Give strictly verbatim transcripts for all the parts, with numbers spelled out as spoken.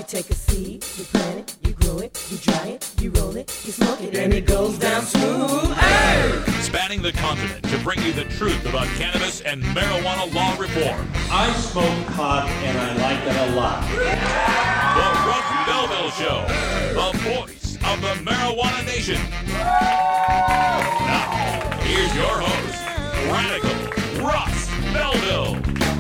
take a seed, you plant it, you grow it, you dry it, you roll it, you smoke it, and it goes down smooth. Hey! Spanning the continent to bring you the truth about cannabis and marijuana law reform. I smoke pot and I like it a lot. The Russ Belville Show, the voice of the marijuana nation. Now, here's your host, Radical Russ Belville.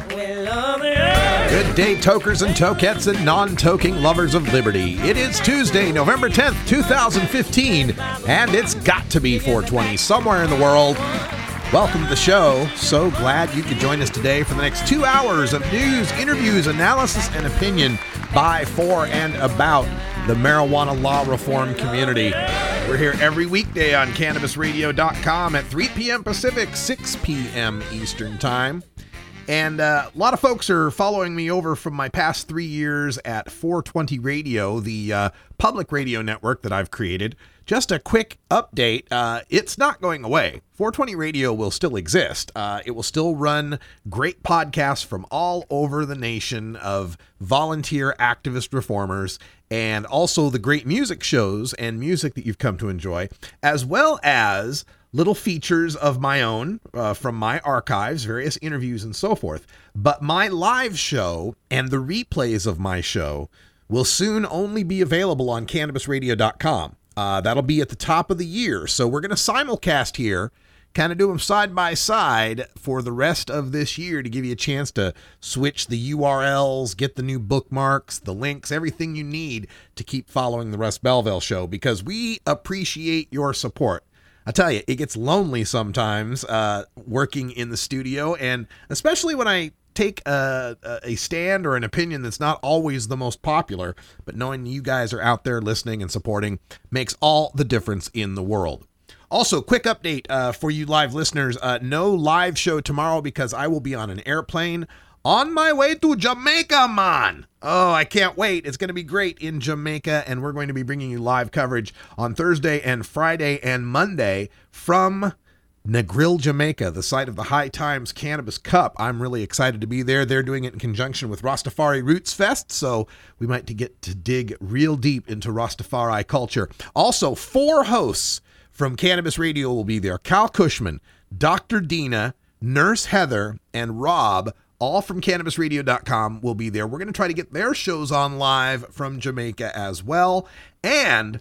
Good day, tokers and tokettes and non-toking lovers of liberty. It is Tuesday, November tenth, twenty fifteen, and it's got to be four twenty somewhere in the world. Welcome to the show. So glad you could join us today for the next two hours of news, interviews, analysis, and opinion by, for, and about the marijuana law reform community. We're here every weekday on Cannabis Radio dot com at three p.m. Pacific, six p.m. Eastern Time. And uh, a lot of folks are following me over from my past three years at four twenty Radio, the uh, public radio network that I've created. Just a quick update. Uh, it's not going away. four twenty Radio will still exist. Uh, it will still run great podcasts from all over the nation of volunteer activist reformers, and also the great music shows and music that you've come to enjoy, as well as little features of my own uh, from my archives, various interviews and so forth. But my live show and the replays of my show will soon only be available on Cannabis Radio dot com. Uh, that'll be at the top of the year. So we're going to simulcast here, kind of do them side by side for the rest of this year to give you a chance to switch the U R Ls, get the new bookmarks, the links, everything you need to keep following the Russ Belville Show, because we appreciate your support. I tell you, it gets lonely sometimes uh, working in the studio, and especially when I take a, a stand or an opinion that's not always the most popular, but knowing you guys are out there listening and supporting makes all the difference in the world. Also, quick update uh, for you live listeners. Uh, no live show tomorrow because I will be on an airplane on my way to Jamaica, man. Oh, I can't wait. It's going to be great in Jamaica, and we're going to be bringing you live coverage on Thursday and Friday and Monday from Negril, Jamaica, the site of the High Times Cannabis Cup. I'm really excited to be there. They're doing it in conjunction with Rastafari Roots Fest, so we might get to dig real deep into Rastafari culture. Also, four hosts from Cannabis Radio will be there. Cal Cushman, Doctor Dina, Nurse Heather, and Rob, all from Cannabis Radio dot com, will be there. We're going to try to get their shows on live from Jamaica as well. And,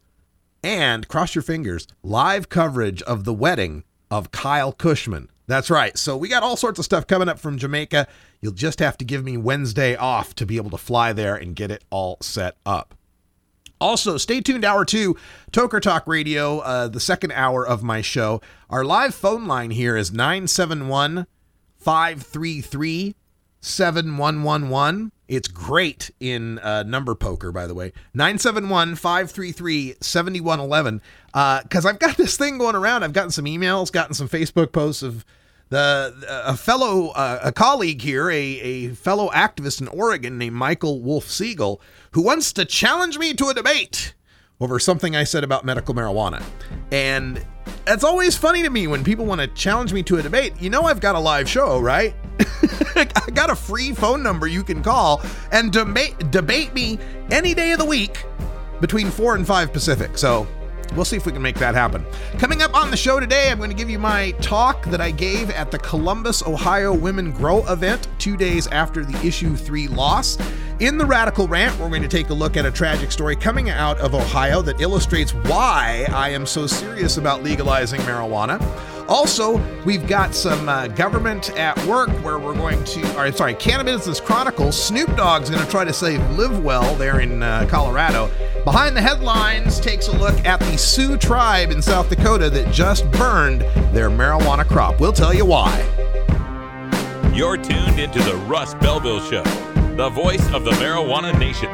and cross your fingers, live coverage of the wedding of Kyle Cushman. That's right. So we got all sorts of stuff coming up from Jamaica. You'll just have to give me Wednesday off to be able to fly there and get it all set up. Also, stay tuned, hour two, Toker Talk Radio, uh, the second hour of my show. Our live phone line here is nine seven one, five three three, seven one one one. It's great in uh, number poker, by the way. nine seven one, five three three, seven one one one. Uh, because I've got this thing going around. I've gotten some emails, gotten some Facebook posts of the a fellow, uh, a colleague here, a, a fellow activist in Oregon named Michael Wolf Siegel, who wants to challenge me to a debate over something I said about medical marijuana. And it's always funny to me when people want to challenge me to a debate. You know, I've got a live show, right? I got a free phone number you can call and debate debate me any day of the week between four and five Pacific. So we'll see if we can make that happen. Coming up on the show today, I'm going to give you my talk that I gave at the Columbus, Ohio Women Grow event two days after the Issue three loss. In the Radical Rant, we're going to take a look at a tragic story coming out of Ohio that illustrates why I am so serious about legalizing marijuana. Also, we've got some uh, government at work where we're going to, or sorry, Cannabis Chronicles. Snoop Dogg's going to try to save Live Well there in uh, Colorado. Behind the Headlines takes a look at the Sioux tribe in South Dakota that just burned their marijuana crop. We'll tell you why. You're tuned into the Russ Belville Show, the voice of the marijuana nation.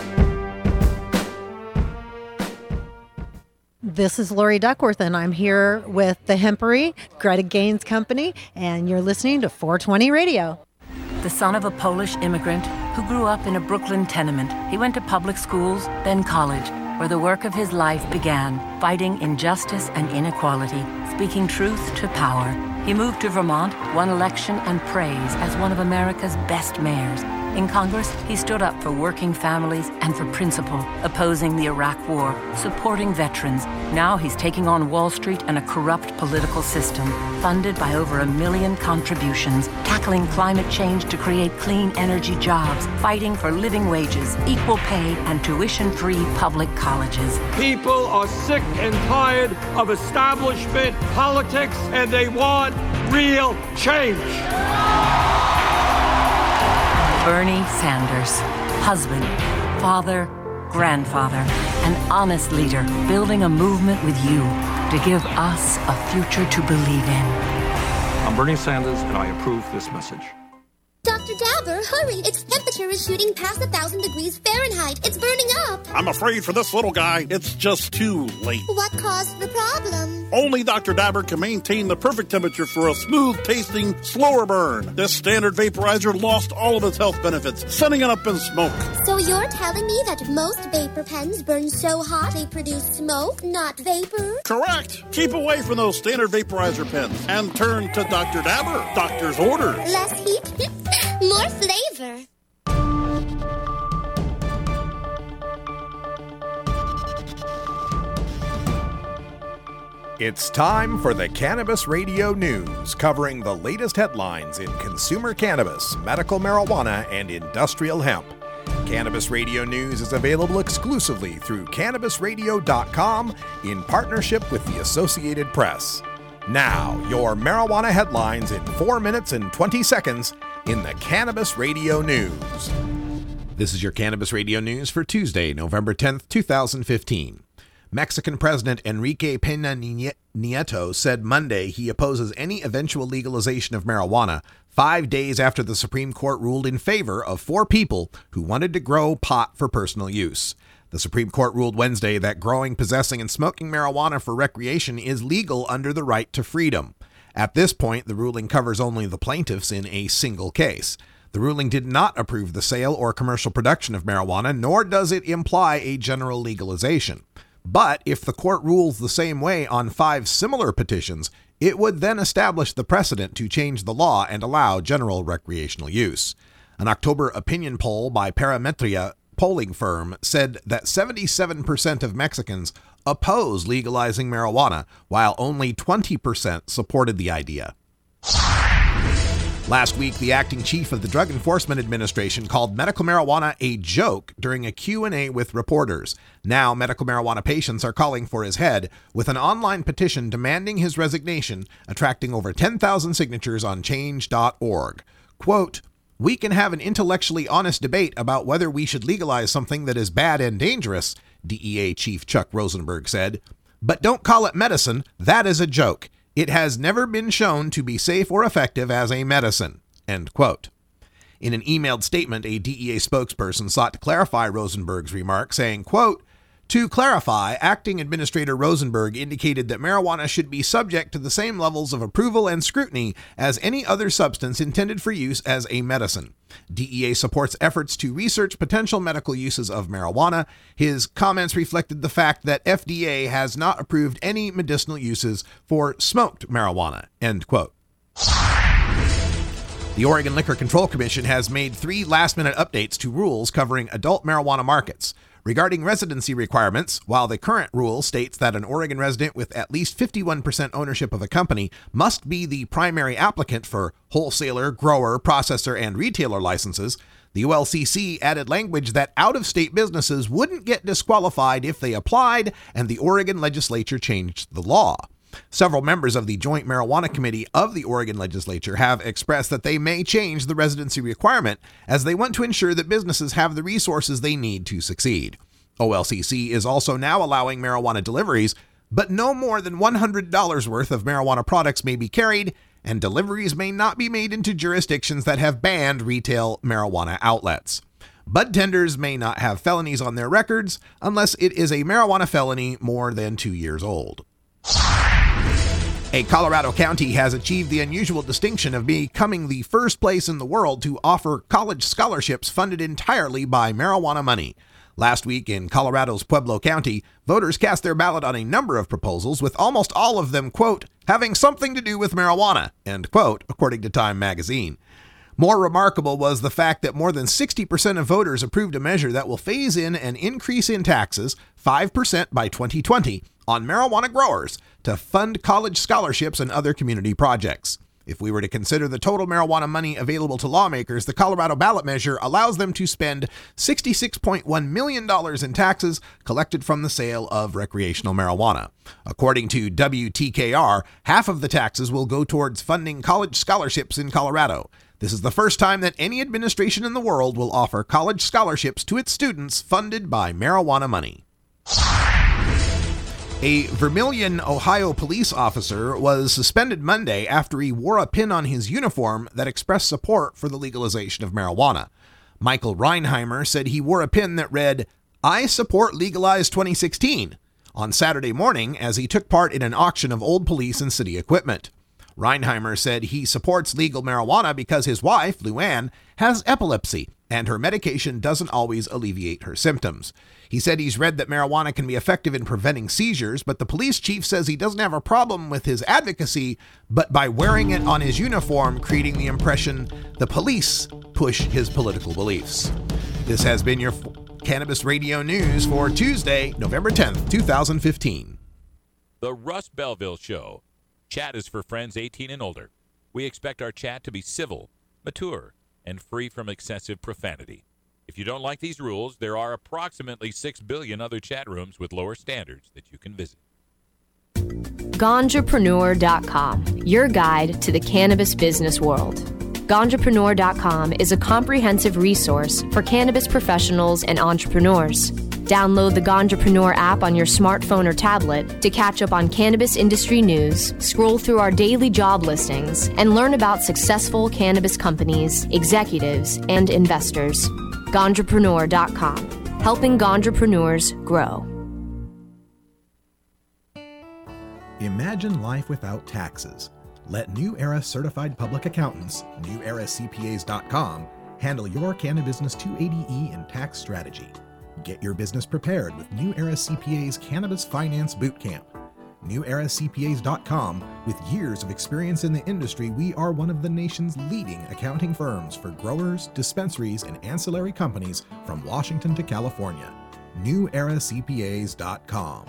This is Lori Duckworth, and I'm here with the Hempery, Greta Gaines Company, and you're listening to four twenty Radio. The son of a Polish immigrant who grew up in a Brooklyn tenement, he went to public schools, then college, where the work of his life began, fighting injustice and inequality, speaking truth to power. He moved to Vermont, won election and praise as one of America's best mayors. In Congress, he stood up for working families and for principle, opposing the Iraq War, supporting veterans. Now he's taking on Wall Street and a corrupt political system, funded by over a million contributions, tackling climate change to create clean energy jobs, fighting for living wages, equal pay, and tuition-free public colleges. People are sick and tired of establishment politics, and they want real change. Bernie Sanders, husband, father, grandfather, an honest leader, building a movement with you to give us a future to believe in. I'm Bernie Sanders, and I approve this message. Doctor Dabber, hurry! Its temperature is shooting past a thousand degrees Fahrenheit. It's burning up. I'm afraid for this little guy, it's just too late. What caused the problem? Only Doctor Dabber can maintain the perfect temperature for a smooth-tasting, slower burn. This standard vaporizer lost all of its health benefits, sending it up in smoke. So you're telling me that most vapor pens burn so hot they produce smoke, not vapor? Correct. Keep away from those standard vaporizer pens and turn to Doctor Dabber. Doctor's orders. Less heat, more flavor. It's time for the Cannabis Radio News, covering the latest headlines in consumer cannabis, medical marijuana, and industrial hemp. Cannabis Radio News is available exclusively through cannabis radio dot com in partnership with the Associated Press. Now, your marijuana headlines in four minutes and twenty seconds in the Cannabis Radio News. This is your Cannabis Radio News for Tuesday, November tenth, twenty fifteen. Mexican President Enrique Peña Nieto said Monday he opposes any eventual legalization of marijuana, five days after the Supreme Court ruled in favor of four people who wanted to grow pot for personal use. The Supreme Court ruled Wednesday that growing, possessing, and smoking marijuana for recreation is legal under the right to freedom. At this point, the ruling covers only the plaintiffs in a single case. The ruling did not approve the sale or commercial production of marijuana, nor does it imply a general legalization. But if the court rules the same way on five similar petitions, it would then establish the precedent to change the law and allow general recreational use. An October opinion poll by Parametria polling firm said that seventy-seven percent of Mexicans oppose legalizing marijuana, while only twenty percent supported the idea. Last week, the acting chief of the Drug Enforcement Administration called medical marijuana a joke during a Q and A with reporters. Now, medical marijuana patients are calling for his head, with an online petition demanding his resignation, attracting over ten thousand signatures on change dot org. Quote, "We can have an intellectually honest debate about whether we should legalize something that is bad and dangerous," D E A Chief Chuck Rosenberg said. "But don't call it medicine. That is a joke. It has never been shown to be safe or effective as a medicine." End quote. In an emailed statement, a D E A spokesperson sought to clarify Rosenberg's remark, saying, quote, "To clarify, Acting Administrator Rosenberg indicated that marijuana should be subject to the same levels of approval and scrutiny as any other substance intended for use as a medicine. D E A supports efforts to research potential medical uses of marijuana. His comments reflected the fact that F D A has not approved any medicinal uses for smoked marijuana." End quote. The Oregon Liquor Control Commission has made three last-minute updates to rules covering adult marijuana markets. Regarding residency requirements, while the current rule states that an Oregon resident with at least fifty-one percent ownership of a company must be the primary applicant for wholesaler, grower, processor, and retailer licenses, the O L C C added language that out-of-state businesses wouldn't get disqualified if they applied, and the Oregon legislature changed the law. Several members of the Joint Marijuana Committee of the Oregon legislature have expressed that they may change the residency requirement as they want to ensure that businesses have the resources they need to succeed. O L C C is also now allowing marijuana deliveries, but no more than one hundred dollars worth of marijuana products may be carried, and deliveries may not be made into jurisdictions that have banned retail marijuana outlets. Bud tenders may not have felonies on their records unless it is a marijuana felony more than two years old. A Colorado county has achieved the unusual distinction of becoming the first place in the world to offer college scholarships funded entirely by marijuana money. Last week in Colorado's Pueblo County, voters cast their ballot on a number of proposals, with almost all of them, quote, having something to do with marijuana, end quote, according to Time magazine. More remarkable was the fact that more than sixty percent of voters approved a measure that will phase in an increase in taxes, five percent by twenty twenty, on marijuana growers to fund college scholarships and other community projects. If we were to consider the total marijuana money available to lawmakers, the Colorado ballot measure allows them to spend sixty-six point one million dollars in taxes collected from the sale of recreational marijuana. According to W T K R, half of the taxes will go towards funding college scholarships in Colorado. This is the first time that any administration in the world will offer college scholarships to its students funded by marijuana money. A Vermilion, Ohio police officer was suspended Monday after he wore a pin on his uniform that expressed support for the legalization of marijuana. Michael Reinheimer said he wore a pin that read, "I support Legalize twenty sixteen," on Saturday morning as he took part in an auction of old police and city equipment. Reinheimer said he supports legal marijuana because his wife, Luann, has epilepsy, and her medication doesn't always alleviate her symptoms. He said he's read that marijuana can be effective in preventing seizures, but the police chief says he doesn't have a problem with his advocacy, but by wearing it on his uniform, creating the impression the police push his political beliefs. This has been your Cannabis Radio News for Tuesday, November tenth, twenty fifteen. The Russ Belville Show. Chat is for friends eighteen and older. We expect our chat to be civil, mature, and free from excessive profanity. If you don't like these rules, there are approximately six billion other chat rooms with lower standards that you can visit. Ganjapreneur dot com, your guide to the cannabis business world. Ganjapreneur dot com is a comprehensive resource for cannabis professionals and entrepreneurs. Download the Ganjapreneur app on your smartphone or tablet to catch up on cannabis industry news, scroll through our daily job listings, and learn about successful cannabis companies, executives, and investors. Ganjapreneur dot com, helping Ganjapreneurs grow. Imagine life without taxes. Let New Era Certified Public Accountants, New Era C P As dot com, handle your Cannabusiness two eighty E and tax strategy. Get your business prepared with New Era C P A's Cannabis Finance Bootcamp. New Era C P As dot com, with years of experience in the industry, we are one of the nation's leading accounting firms for growers, dispensaries, and ancillary companies from Washington to California. New Era C P As dot com.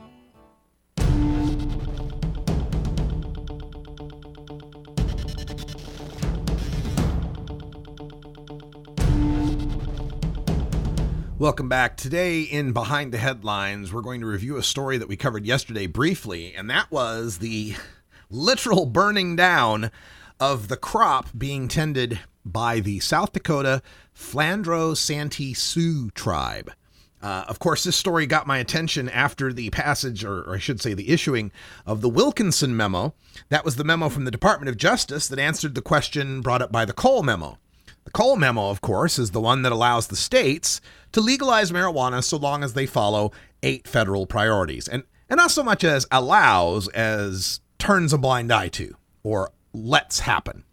Welcome back. Today in Behind the Headlines, we're going to review a story that we covered yesterday briefly, and that was the literal burning down of the crop being tended by the South Dakota Flandreau Santee Sioux tribe. Uh, of course, this story got my attention after the passage, or, or I should say the issuing, of the Wilkinson memo. That was the memo from the Department of Justice that answered the question brought up by the Cole memo. The Cole memo, of course, is the one that allows the states to legalize marijuana so long as they follow eight federal priorities. And, and not so much as allows as turns a blind eye to or lets happen.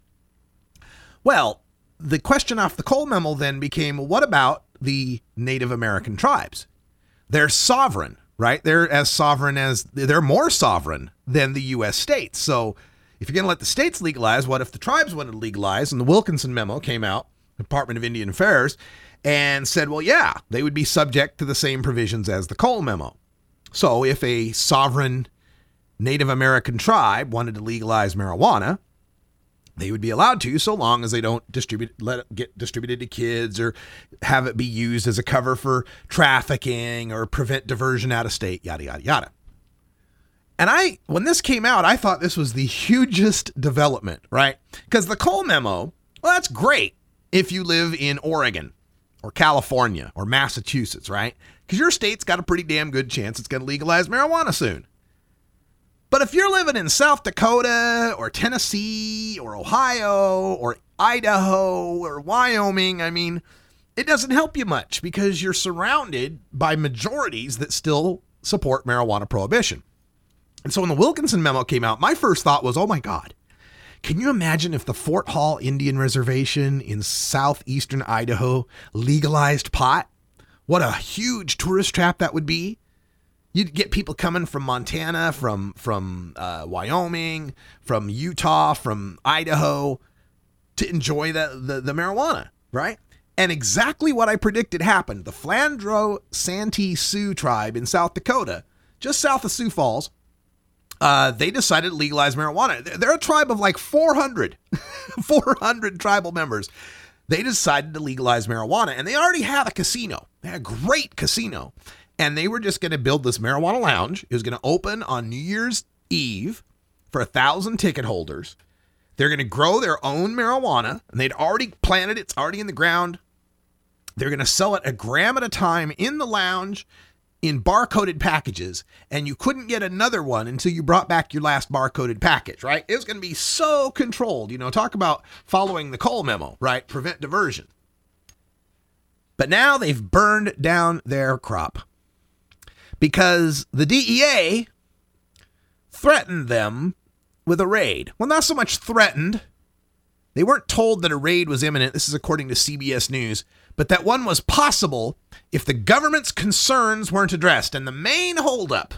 Well, the question off the Cole memo then became, what about the Native American tribes? They're sovereign, right? They're as sovereign as, they're more sovereign than the U S states. So if you're going to let the states legalize, what if the tribes wanted to legalize? And the Wilkinson memo came out, Department of Indian Affairs, and said, well, yeah, they would be subject to the same provisions as the Cole memo. So if a sovereign Native American tribe wanted to legalize marijuana, they would be allowed to, so long as they don't distribute, let it get distributed to kids or have it be used as a cover for trafficking or prevent diversion out of state, yada, yada, yada. And I, when this came out, I thought this was the hugest development, right? Because the Cole memo, well, that's great if you live in Oregon or California or Massachusetts, right? Because your state's got a pretty damn good chance it's going to legalize marijuana soon. But if you're living in South Dakota or Tennessee or Ohio or Idaho or Wyoming, I mean, it doesn't help you much because you're surrounded by majorities that still support marijuana prohibition. And so when the Wilkinson memo came out, my first thought was, oh my God, can you imagine if the Fort Hall Indian Reservation in southeastern Idaho legalized pot? What a huge tourist trap that would be. You'd get people coming from Montana, from, from uh, Wyoming, from Utah, from Idaho, to to enjoy the, the, the marijuana, right? And exactly what I predicted happened. The Flandreau Santee Sioux tribe in South Dakota, just south of Sioux Falls, uh, they decided to legalize marijuana. They're, they're a tribe of like four hundred, four hundred tribal members. They decided to legalize marijuana, and they already had a casino. They had a great casino. And they were just going to build this marijuana lounge. It was going to open on New Year's Eve for a thousand ticket holders. They're going to grow their own marijuana, and they'd already planted it. It's already in the ground. They're going to sell it a gram at a time in the lounge in barcoded packages, and you couldn't get another one until you brought back your last barcoded package, right? It was going to be so controlled. You know, talk about following the Cole memo, right? Prevent diversion. But now they've burned down their crop because the D E A threatened them with a raid. Well, not so much threatened. They weren't told that a raid was imminent. This is according to C B S News, but that one was possible if the government's concerns weren't addressed. And the main holdup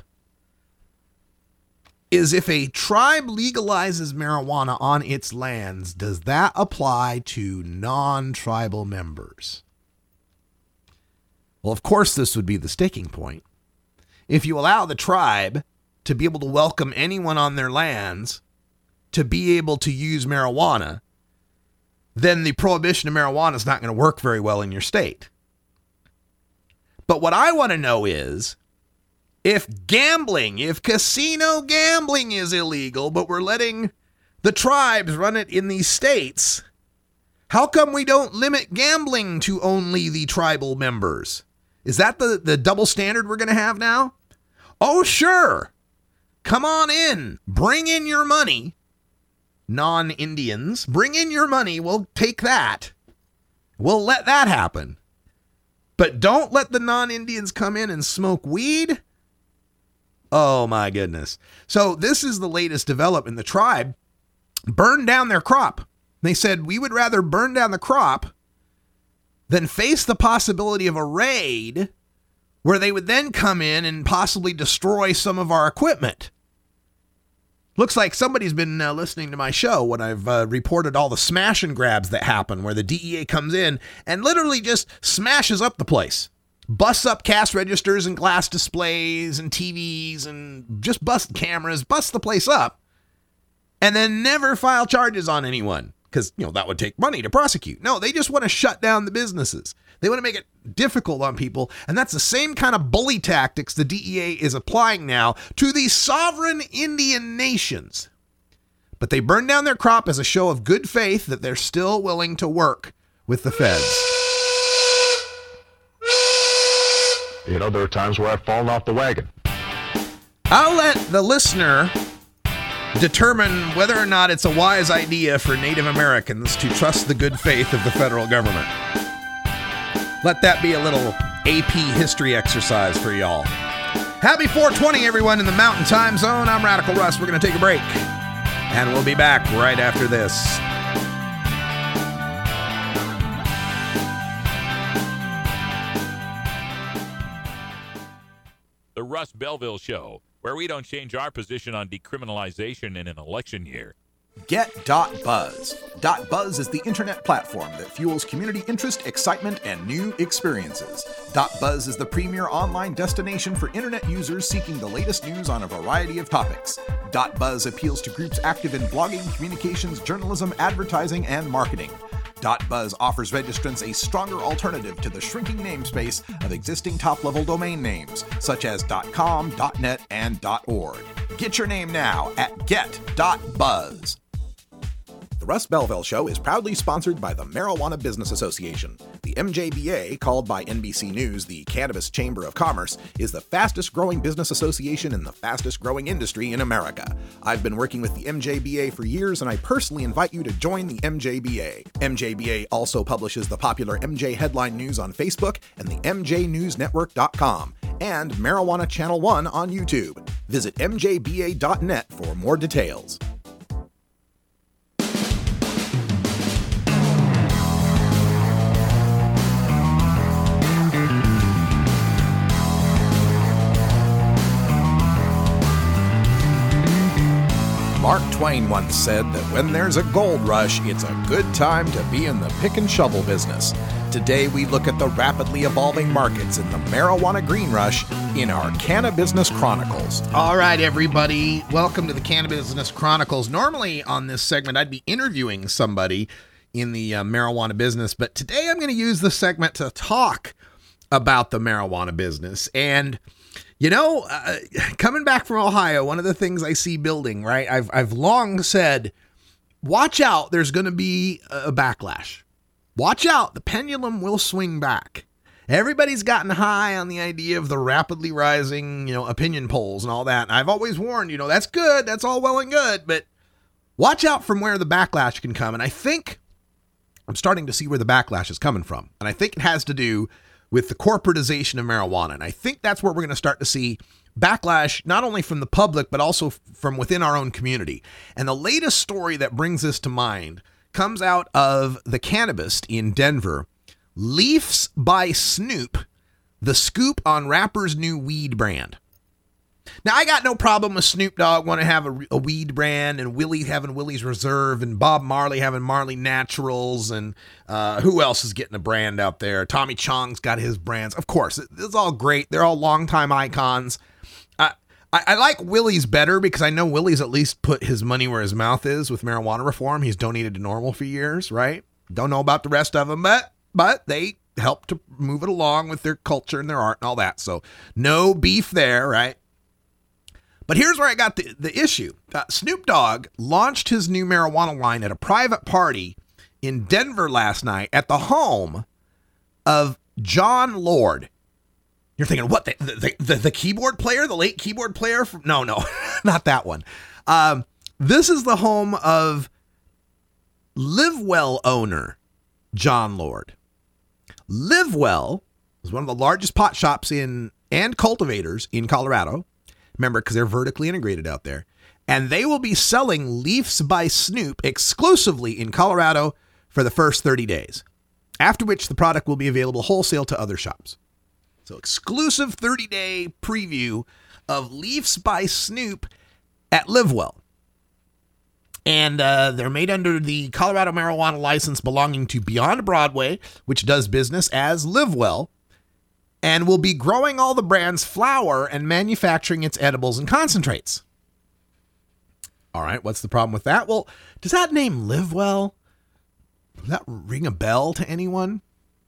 is if a tribe legalizes marijuana on its lands, does that apply to non-tribal members? Well, of course, this would be the sticking point. If you allow the tribe to be able to welcome anyone on their lands to be able to use marijuana, then the prohibition of marijuana is not going to work very well in your state. But what I want to know is, if gambling, if casino gambling is illegal, but we're letting the tribes run it in these states, how come we don't limit gambling to only the tribal members? Is that the, the double standard we're going to have now? Oh, sure. Come on in. Bring in your money. Non-Indians, bring in your money. We'll take that. We'll let that happen. But don't let the non-Indians come in and smoke weed. Oh, my goodness. So this is the latest development. The tribe burned down their crop. They said, we would rather burn down the crop than face the possibility of a raid where they would then come in and possibly destroy some of our equipment. Looks like somebody's been uh, listening to my show when I've uh, reported all the smash and grabs that happen, where the D E A comes in and literally just smashes up the place. Busts up cash registers and glass displays and T Vs and just bust cameras, busts the place up, and then never file charges on anyone because, you know, that would take money to prosecute. No, they just want to shut down the businesses. They want to make it difficult on people, and that's the same kind of bully tactics the D E A is applying now to these sovereign Indian nations. But they burned down their crop as a show of good faith that they're still willing to work with the feds. You know, there are times where I've fallen off the wagon. I'll let the listener determine whether or not it's a wise idea for Native Americans to trust the good faith of the federal government. Let that be a little A P history exercise for y'all. Happy four twenty, everyone in the Mountain Time Zone. I'm Radical Russ. We're going to take a break, and we'll be back right after this. The Russ Belville Show, where we don't change our position on decriminalization in an election year. Get.Buzz. .Buzz is the internet platform that fuels community interest, excitement, and new experiences. .Buzz is the premier online destination for internet users seeking the latest news on a variety of topics. .Buzz appeals to groups active in blogging, communications, journalism, advertising, and marketing. .Buzz offers registrants a stronger alternative to the shrinking namespace of existing top-level domain names, such as .com, .net, and .org. Get your name now at get.buzz. The Russ Belville Show is proudly sponsored by the Marijuana Business Association. The M J B A, called by N B C News the Cannabis Chamber of Commerce, is the fastest-growing business association in the fastest-growing industry in America. I've been working with the M J B A for years, and I personally invite you to join the M J B A. M J B A also publishes the popular M J Headline News on Facebook and the M J News Network dot com, and Marijuana Channel one on YouTube. Visit M J B A dot net for more details. Mark Twain once said that when there's a gold rush, it's a good time to be in the pick and shovel business. Today, we look at the rapidly evolving markets in the marijuana green rush in our Cannabusiness Chronicles. All right, everybody. Welcome to the Cannabusiness Chronicles. Normally on this segment, I'd be interviewing somebody in the uh, marijuana business, but today I'm going to use this segment to talk about the marijuana business. And you know, uh, coming back from Ohio, one of the things I see building, right? I've I've long said, watch out, there's going to be a backlash. Watch out, the pendulum will swing back. Everybody's gotten high on the idea of the rapidly rising, you know, opinion polls and all that. And I've always warned, you know, that's good, that's all well and good, but watch out from where the backlash can come. And I think I'm starting to see where the backlash is coming from. And I think it has to do with the corporatization of marijuana. And I think that's where we're going to start to see backlash, not only from the public, but also from within our own community. And the latest story that brings this to mind comes out of The Cannabist in Denver. Leafs by Snoop, the scoop on rapper's new weed brand. Now, I got no problem with Snoop Dogg want to have a, a weed brand, and Willie having Willie's Reserve, and Bob Marley having Marley Naturals, and uh, who else is getting a brand out there? Tommy Chong's got his brands. Of course, it's all great. They're all longtime icons. Uh, I, I like Willie's better because I know Willie's at least put his money where his mouth is with marijuana reform. He's donated to NORML for years, right? Don't know about the rest of them, but but they help to move it along with their culture and their art and all that. So no beef there, right? But here's where I got the, the issue. Uh, Snoop Dogg launched his new marijuana line at a private party in Denver last night at the home of Jon Lord. You're thinking, what, the the, the, the keyboard player, the late keyboard player? From, no, no, not that one. Um, this is the home of LiveWell owner Jon Lord. LiveWell is one of the largest pot shops in and cultivators in Colorado. Remember, because they're vertically integrated out there. And they will be selling Leafs by Snoop exclusively in Colorado for the first thirty days, after which the product will be available wholesale to other shops. So exclusive thirty-day preview of Leafs by Snoop at LiveWell. And uh, they're made under the Colorado marijuana license belonging to Beyond Broadway, which does business as LiveWell, and will be growing all the brand's flower and manufacturing its edibles and concentrates. All right, what's the problem with that? Well, does that name LiveWell, does that ring a bell to anyone?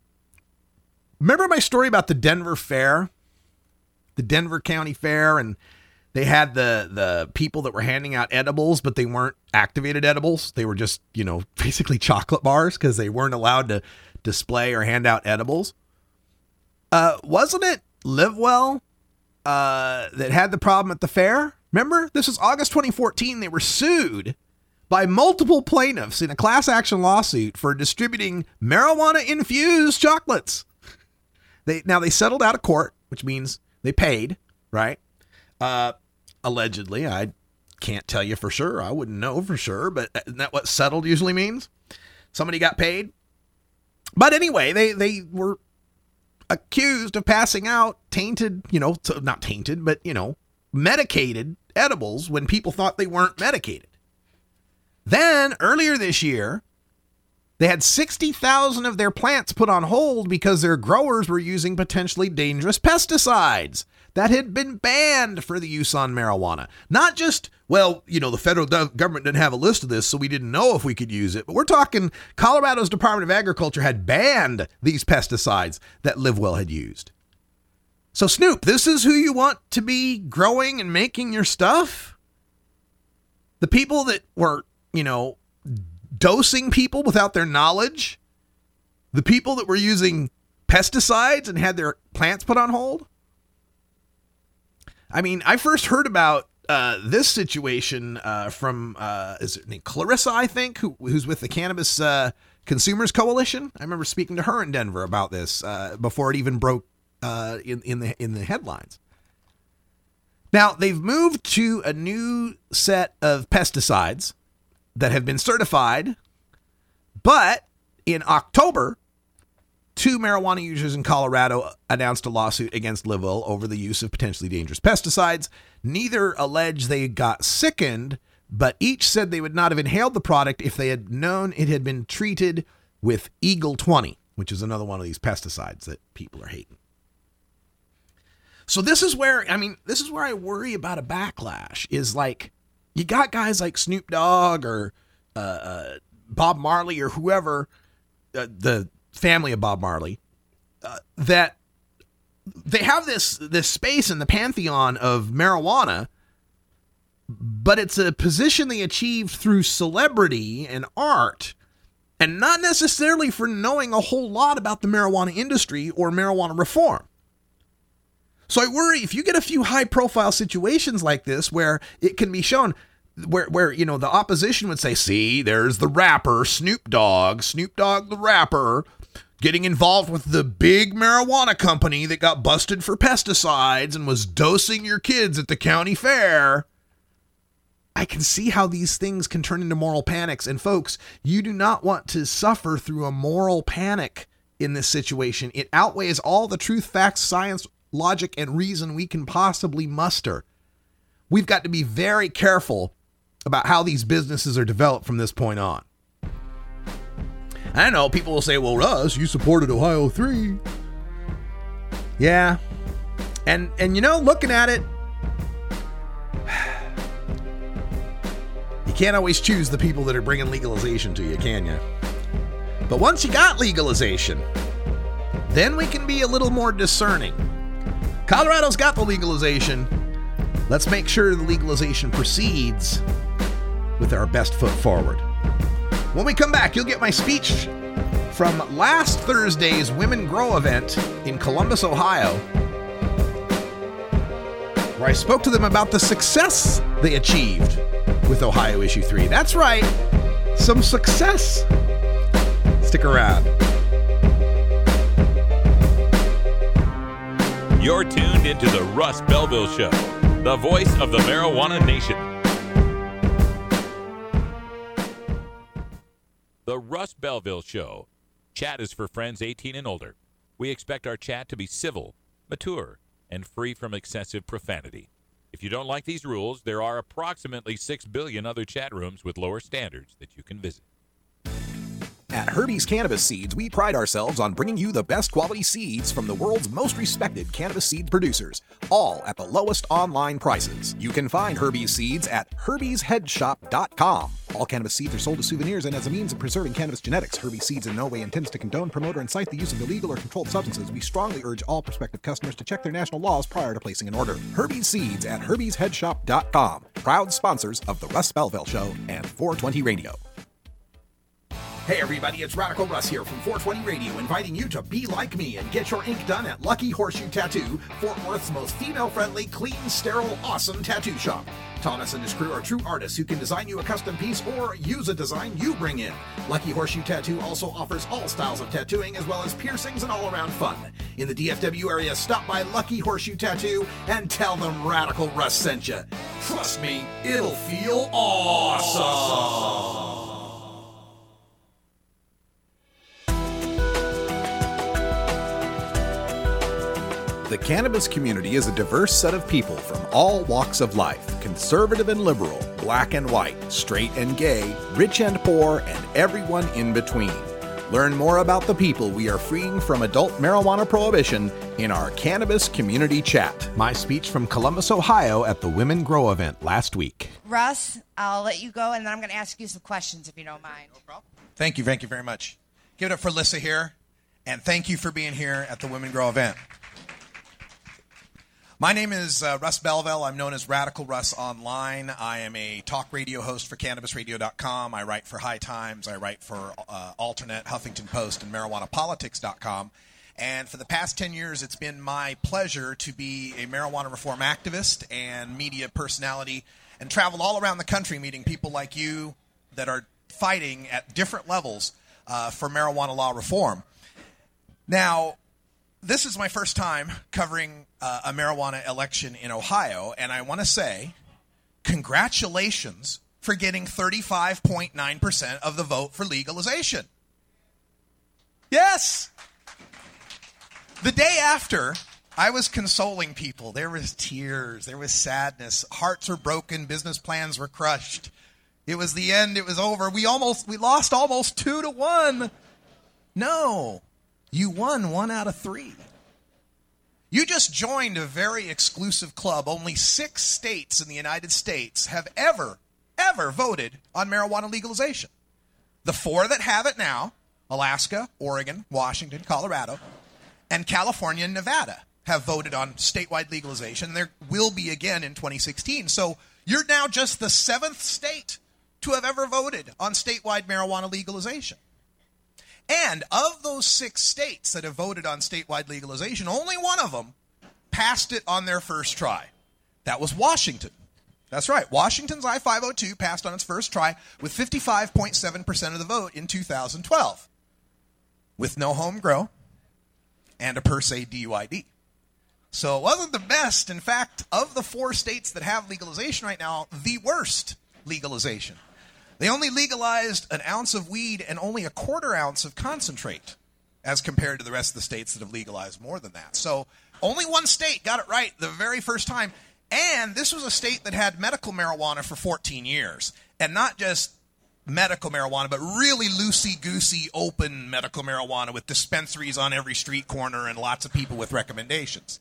Remember my story about the Denver Fair? The Denver County Fair, and they had the, the people that were handing out edibles, but they weren't activated edibles. They were just, you know, basically chocolate bars because they weren't allowed to display or hand out edibles. Uh, wasn't it LiveWell uh, that had the problem at the fair? Remember, this is August twenty fourteen. They were sued by multiple plaintiffs in a class action lawsuit for distributing marijuana-infused chocolates. They now they settled out of court, which means they paid, right? Uh, allegedly, I can't tell you for sure. I wouldn't know for sure, but isn't that what settled usually means? Somebody got paid. But anyway, they they were accused of passing out tainted, you know, not tainted, but, you know, medicated edibles when people thought they weren't medicated. Then earlier this year, they had sixty thousand of their plants put on hold because their growers were using potentially dangerous pesticides that had been banned for the use on marijuana. Not just, well, you know, the federal government didn't have a list of this, so we didn't know if we could use it. But we're talking Colorado's Department of Agriculture had banned these pesticides that LiveWell had used. So Snoop, this is who you want to be growing and making your stuff? The people that were, you know, dosing people without their knowledge? The people that were using pesticides and had their plants put on hold? I mean, I first heard about uh, this situation uh, from, uh, is it named Clarissa, I think, who, who's with the Cannabis uh, Consumers Coalition. I remember speaking to her in Denver about this uh, before it even broke uh, in, in the in the headlines. Now, they've moved to a new set of pesticides that have been certified, but in October, two marijuana users in Colorado announced a lawsuit against LiveWell over the use of potentially dangerous pesticides. Neither allege they got sickened but each said they would not have inhaled the product if they had known it had been treated with Eagle twenty, which is another one of these pesticides that people are hating. So this is where, I mean, this is where I worry about a backlash, is like, you got guys like Snoop Dogg or uh, uh, Bob Marley or whoever, uh, the family of Bob Marley, uh, that they have this this space in the pantheon of marijuana, but it's a position they achieved through celebrity and art, and not necessarily for knowing a whole lot about the marijuana industry or marijuana reform. So I worry if you get a few high-profile situations like this where it can be shown, where, where you know, the opposition would say, see, there's the rapper, Snoop Dogg, Snoop Dogg the rapper, getting involved with the big marijuana company that got busted for pesticides and was dosing your kids at the county fair. I can see how these things can turn into moral panics. And folks, you do not want to suffer through a moral panic in this situation. It outweighs all the truth, facts, science, logic, and reason we can possibly muster. We've got to be very careful about how these businesses are developed from this point on. I know people will say, well, Russ, you supported Ohio three. Yeah. And, and you know, looking at it, you can't always choose the people that are bringing legalization to you, can you? But once you got legalization, then we can be a little more discerning. Colorado's got the legalization. Let's make sure the legalization proceeds with our best foot forward. When we come back, you'll get my speech from last Thursday's Women Grow event in Columbus, Ohio, where I spoke to them about the success they achieved with Ohio Issue three. That's right, some success. Stick around. You're tuned into the Russ Belville Show, the voice of the marijuana nation. The Russ Belville Show. Chat is for friends eighteen and older. We expect our chat to be civil, mature, and free from excessive profanity. If you don't like these rules, there are approximately six billion other chat rooms with lower standards that you can visit. At Herbie's Cannabis Seeds, we pride ourselves on bringing you the best quality seeds from the world's most respected cannabis seed producers, all at the lowest online prices. You can find Herbie's Seeds at herbies head shop dot com. All cannabis seeds are sold as souvenirs and as a means of preserving cannabis genetics. Herbie's Seeds in no way intends to condone, promote, or incite the use of illegal or controlled substances. We strongly urge all prospective customers to check their national laws prior to placing an order. Herbie's Seeds at herbies head shop dot com. Proud sponsors of the Russ Belville Show and four twenty Radio. Hey everybody, it's Radical Russ here from four twenty Radio, inviting you to be like me and get your ink done at Lucky Horseshoe Tattoo, Fort Worth's most female-friendly, clean, sterile, awesome tattoo shop. Thomas and his crew are true artists who can design you a custom piece or use a design you bring in. Lucky Horseshoe Tattoo also offers all styles of tattooing as well as piercings and all-around fun. In the D F W area, stop by Lucky Horseshoe Tattoo and tell them Radical Russ sent you. Trust me, it'll feel awesome. The cannabis community is a diverse set of people from all walks of life, conservative and liberal, black and white, straight and gay, rich and poor, and everyone in between. Learn more about the people we are freeing from adult marijuana prohibition in our Cannabis Community Chat. My speech from Columbus, Ohio at the Women Grow event last week. Russ, I'll let you go, and then I'm going to ask you some questions if you don't mind. No problem. Thank you, thank you very much. Give it up for Lissa here, and thank you for being here at the Women Grow event. My name is uh, Russ Belville. I'm known as Radical Russ online. I am a talk radio host for cannabis radio dot com. I write for High Times. I write for uh, Alternate, Huffington Post, and marijuana politics dot com. And for the past ten years, it's been my pleasure to be a marijuana reform activist and media personality and travel all around the country meeting people like you that are fighting at different levels uh, for marijuana law reform. Now, this is my first time covering uh, a marijuana election in Ohio, and I want to say congratulations for getting thirty-five point nine percent of the vote for legalization. Yes! The day after, I was consoling people. There was tears. There was sadness. Hearts were broken. Business plans were crushed. It was the end. It was over. We almost, we lost almost two to one. No, you won one out of three. You just joined a very exclusive club. Only six states in the United States have ever, ever voted on marijuana legalization. The four that have it now, Alaska, Oregon, Washington, Colorado, and California and Nevada, have voted on statewide legalization. There will be again in twenty sixteen. So you're now just the seventh state to have ever voted on statewide marijuana legalization. And of those six states that have voted on statewide legalization, only one of them passed it on their first try. That was Washington. That's right. Washington's I five oh two passed on its first try with fifty-five point seven percent of the vote in two thousand twelve, with no home grow and a per se D U I D. So it wasn't the best. In fact, of the four states that have legalization right now, the worst legalization. They only legalized an ounce of weed and only a quarter ounce of concentrate as compared to the rest of the states that have legalized more than that. So only one state got it right the very first time. And this was a state that had medical marijuana for fourteen years. And not just medical marijuana, but really loosey-goosey open medical marijuana with dispensaries on every street corner and lots of people with recommendations.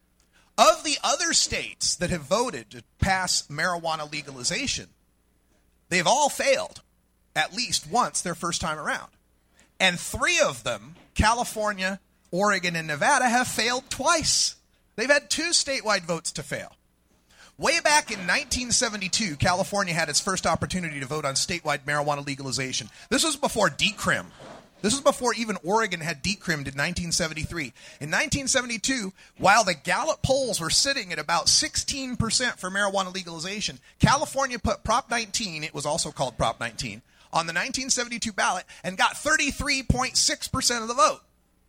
Of the other states that have voted to pass marijuana legalization, they've all failed at least once their first time around. And three of them, California, Oregon, and Nevada, have failed twice. They've had two statewide votes to fail. Way back in nineteen seventy-two, California had its first opportunity to vote on statewide marijuana legalization. This was before decrim. This was before even Oregon had decrimmed in nineteen seventy-three. In nineteen seventy-two, while the Gallup polls were sitting at about sixteen percent for marijuana legalization, California put Prop nineteen, it was also called Prop nineteen, on the nineteen seventy-two ballot and got thirty-three point six percent of the vote.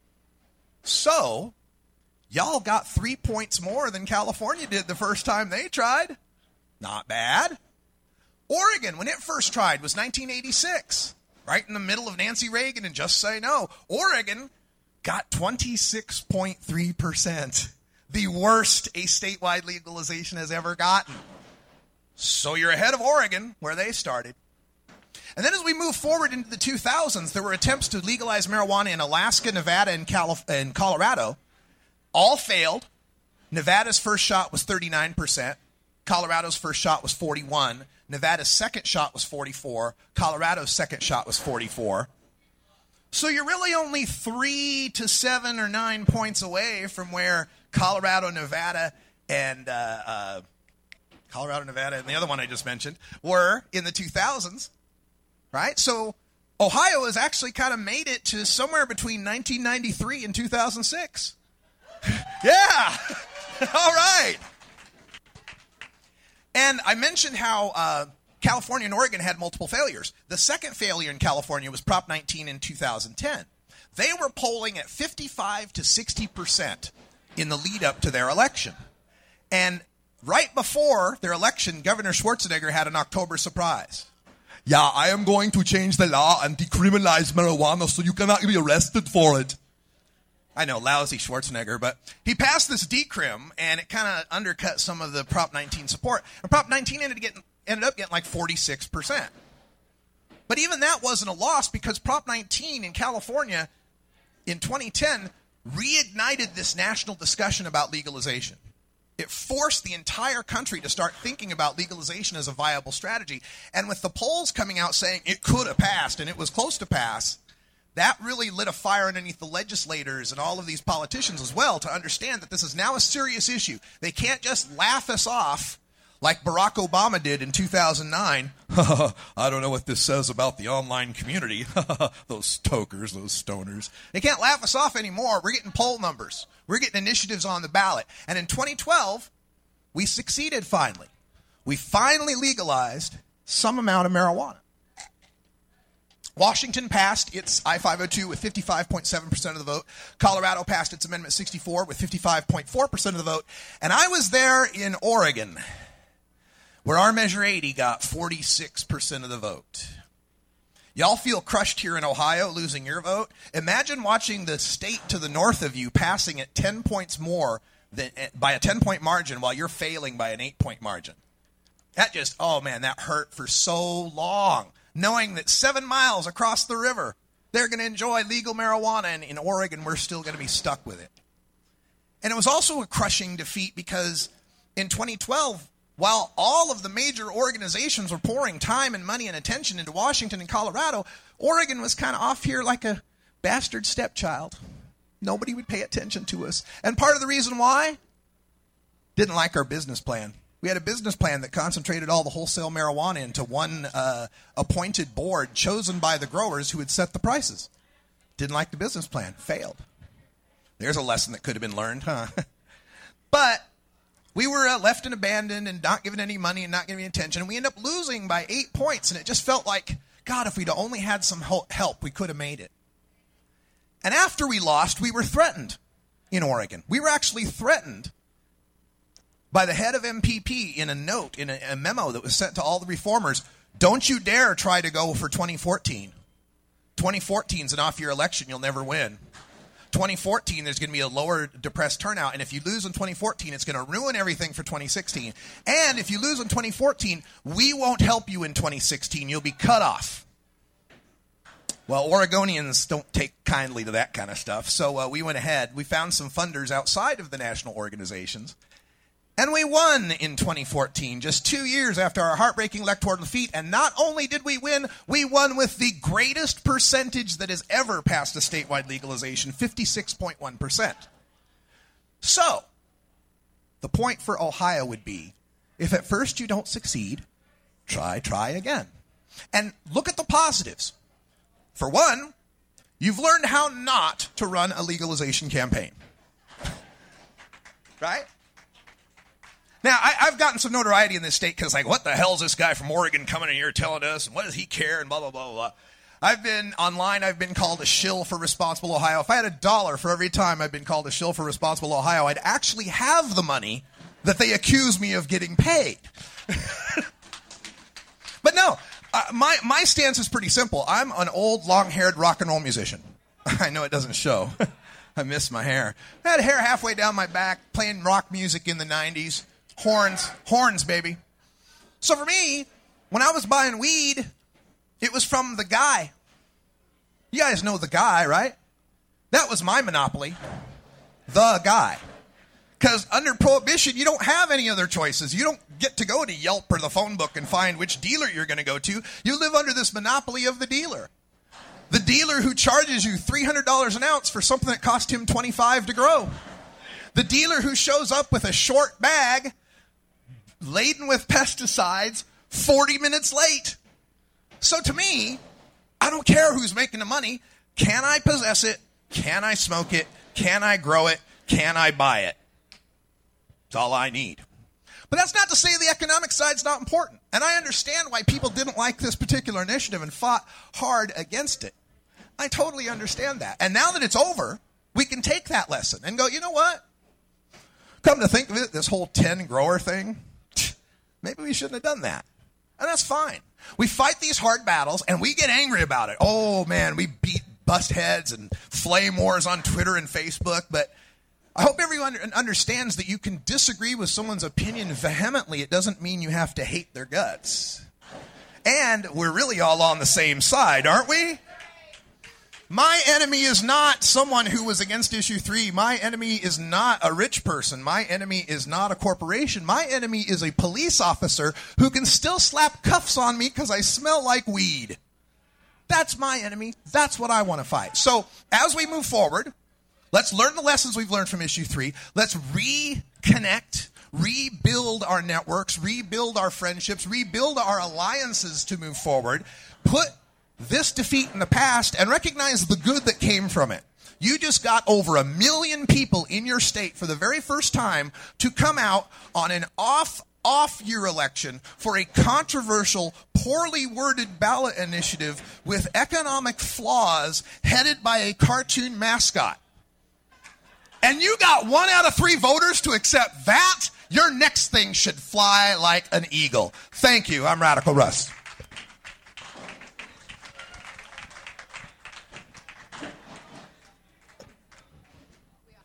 So, y'all got three points more than California did the first time they tried. Not bad. Oregon, when it first tried, was nineteen eighty-six. Right in the middle of Nancy Reagan and Just Say No. Oregon got twenty-six point three percent. The worst a statewide legalization has ever gotten. So you're ahead of Oregon, where they started. And then as we move forward into the two thousands, there were attempts to legalize marijuana in Alaska, Nevada, and, Calif- and Colorado. All failed. Nevada's first shot was thirty-nine percent. Colorado's first shot was forty-one. Nevada's second shot was forty-four. Colorado's second shot was forty-four. So you're really only three to seven or nine points away from where Colorado, Nevada, and uh, uh, Colorado, Nevada, and the other one I just mentioned were in the two thousands, right? So Ohio has actually kind of made it to somewhere between nineteen ninety-three and two thousand six. Yeah! All right. And I mentioned how uh, California and Oregon had multiple failures. The second failure in California was Prop nineteen in two thousand ten. They were polling at fifty-five to sixty percent in the lead up to their election. And right before their election, Governor Schwarzenegger had an October surprise. Yeah, I am going to change the law and decriminalize marijuana so you cannot be arrested for it. I know, lousy Schwarzenegger, but he passed this decrim, and it kind of undercut some of the Prop nineteen support. And Prop nineteen ended, getting, ended up getting like forty-six percent. But even that wasn't a loss because Prop nineteen in California in twenty ten reignited this national discussion about legalization. It forced the entire country to start thinking about legalization as a viable strategy. And with the polls coming out saying it could have passed and it was close to pass, that really lit a fire underneath the legislators and all of these politicians as well to understand that this is now a serious issue. They can't just laugh us off like Barack Obama did in two thousand nine. I don't know what this says about the online community. Those tokers, those stoners. They can't laugh us off anymore. We're getting poll numbers. We're getting initiatives on the ballot. And in twenty twelve, we succeeded finally. We finally legalized some amount of marijuana. Washington passed its I five oh two with fifty-five point seven percent of the vote. Colorado passed its Amendment sixty-four with fifty-five point four percent of the vote. And I was there in Oregon, where our Measure eighty got forty-six percent of the vote. Y'all feel crushed here in Ohio, losing your vote? Imagine watching the state to the north of you passing at ten points more than by a ten-point margin while you're failing by an eight-point margin. That just, oh man, that hurt for so long. Knowing that seven miles across the river, they're going to enjoy legal marijuana, and in Oregon, we're still going to be stuck with it. And it was also a crushing defeat because in twenty twelve, while all of the major organizations were pouring time and money and attention into Washington and Colorado, Oregon was kind of off here like a bastard stepchild. Nobody would pay attention to us. And part of the reason why? Didn't like our business plan. We had a business plan that concentrated all the wholesale marijuana into one uh, appointed board chosen by the growers who would set the prices. Didn't like the business plan. Failed. There's a lesson that could have been learned, huh? But we were uh, left and abandoned and not given any money and not giving any attention. And we ended up losing by eight points. And it just felt like, God, if we'd only had some help, we could have made it. And after we lost, we were threatened in Oregon. We were actually threatened by the head of M P P in a note, in a, a memo that was sent to all the reformers. Don't you dare try to go for twenty fourteen. twenty fourteen is an off-year election. You'll never win. twenty fourteen, there's going to be a lower depressed turnout. And if you lose in twenty fourteen, it's going to ruin everything for twenty sixteen. And if you lose in twenty fourteen, we won't help you in twenty sixteen. You'll be cut off. Well, Oregonians don't take kindly to that kind of stuff. So uh, we went ahead. We found some funders outside of the national organizations. And we won in twenty fourteen, just two years after our heartbreaking electoral defeat. And not only did we win, we won with the greatest percentage that has ever passed a statewide legalization, fifty-six point one percent. So, the point for Ohio would be, if at first you don't succeed, try, try again. And look at the positives. For one, you've learned how not to run a legalization campaign. Right? Now, I, I've gotten some notoriety in this state because, like, what the hell is this guy from Oregon coming in here telling us, and what does he care, and blah, blah, blah, blah. I've been online, I've been called a shill for Responsible Ohio. If I had a dollar for every time I've been called a shill for Responsible Ohio, I'd actually have the money that they accuse me of getting paid. But no, uh, my, my stance is pretty simple. I'm an old, long-haired rock and roll musician. I know it doesn't show. I miss my hair. I had hair halfway down my back, playing rock music in the nineties. Horns, horns, baby. So for me, when I was buying weed, it was from the guy. You guys know the guy, right? That was my monopoly. The guy. Because under Prohibition, you don't have any other choices. You don't get to go to Yelp or the phone book and find which dealer you're going to go to. You live under this monopoly of the dealer. The dealer who charges you three hundred dollars an ounce for something that cost him twenty-five dollars to grow. The dealer who shows up with a short bag laden with pesticides forty minutes late. So to me, I don't care who's making the money. Can I possess it? Can I smoke it? Can I grow it? Can I buy it? That's all I need. But that's not to say the economic side's not important. And I understand why people didn't like this particular initiative and fought hard against it. I totally understand that. And now that it's over, we can take that lesson and go, you know what? Come to think of it, this whole ten grower thing, maybe we shouldn't have done that. And that's fine. We fight these hard battles, and we get angry about it. Oh, man, we beat bust heads and flame wars on Twitter and Facebook. But I hope everyone understands that you can disagree with someone's opinion vehemently. It doesn't mean you have to hate their guts. And we're really all on the same side, aren't we? My enemy is not someone who was against issue three. My enemy is not a rich person. My enemy is not a corporation. My enemy is a police officer who can still slap cuffs on me because I smell like weed. That's my enemy. That's what I want to fight. So as we move forward, let's learn the lessons we've learned from issue three. Let's reconnect, rebuild our networks, rebuild our friendships, rebuild our alliances to move forward. Put this defeat in the past and recognize the good that came from it. You just got over a million people in your state for the very first time to come out on an off off-year election for a controversial, poorly worded ballot initiative with economic flaws headed by a cartoon mascot. And you got one out of three voters to accept that? Your next thing should fly like an eagle. Thank you. I'm Radical Russ.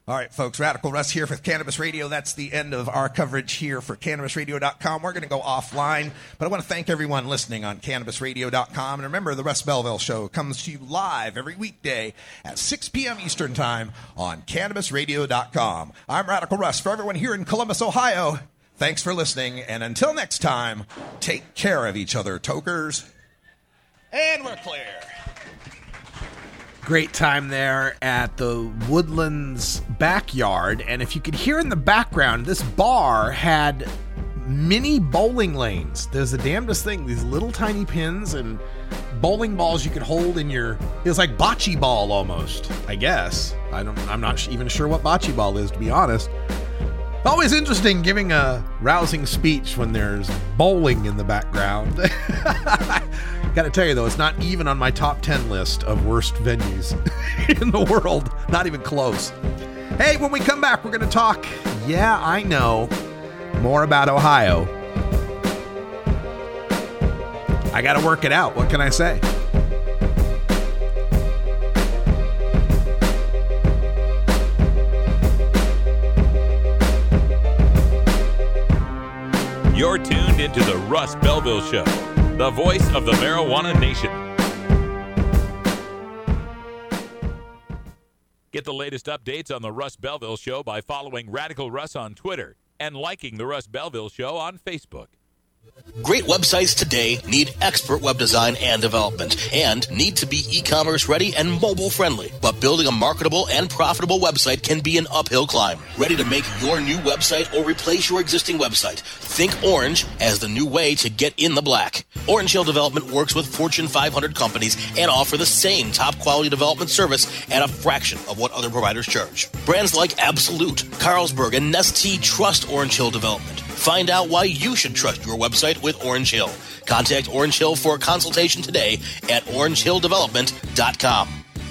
All right, folks, Radical Russ here for Cannabis Radio. That's the end of our coverage here for Cannabis Radio dot com. We're going to go offline, but I want to thank everyone listening on Cannabis Radio dot com. And remember, the Russ Belville Show comes to you live every weekday at six p.m. Eastern Time on Cannabis Radio dot com. I'm Radical Russ. For everyone here in Columbus, Ohio, thanks for listening. And until next time, take care of each other, tokers. And we're clear. Great time there at the Woodlands backyard. And if you could hear in the background, this bar had mini bowling lanes. There's the damnedest thing, these little tiny pins and bowling balls you could hold in your, it was like bocce ball almost, I guess. I don't, I'm not even sure what bocce ball is, to be honest. Always interesting giving a rousing speech when there's bowling in the background. Gotta tell you though, it's not even on my top ten list of worst venues in the world. Not even close. Hey, when we come back, we're gonna talk, yeah, I know, more about Ohio. I gotta work it out. What can I say? You're tuned into the Russ Belville Show, the voice of the marijuana nation. Get the latest updates on the Russ Belville Show by following Radical Russ on Twitter and liking the Russ Belville Show on Facebook. Great websites today need expert web design and development and need to be e-commerce ready and mobile friendly. But building a marketable and profitable website can be an uphill climb. Ready to make your new website or replace your existing website? Think Orange as the new way to get in the black. Orange Hill Development works with Fortune five hundred companies and offer the same top quality development service at a fraction of what other providers charge. Brands like Absolute, Carlsberg, and Nestea trust Orange Hill Development. Find out why you should trust your website with Orange Hill. Contact Orange Hill for a consultation today at orange hill development dot com.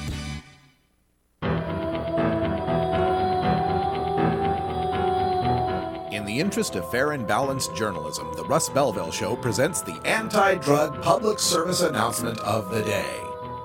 In the interest of fair and balanced journalism, the Russ Belville Show presents the anti-drug public service announcement of the day.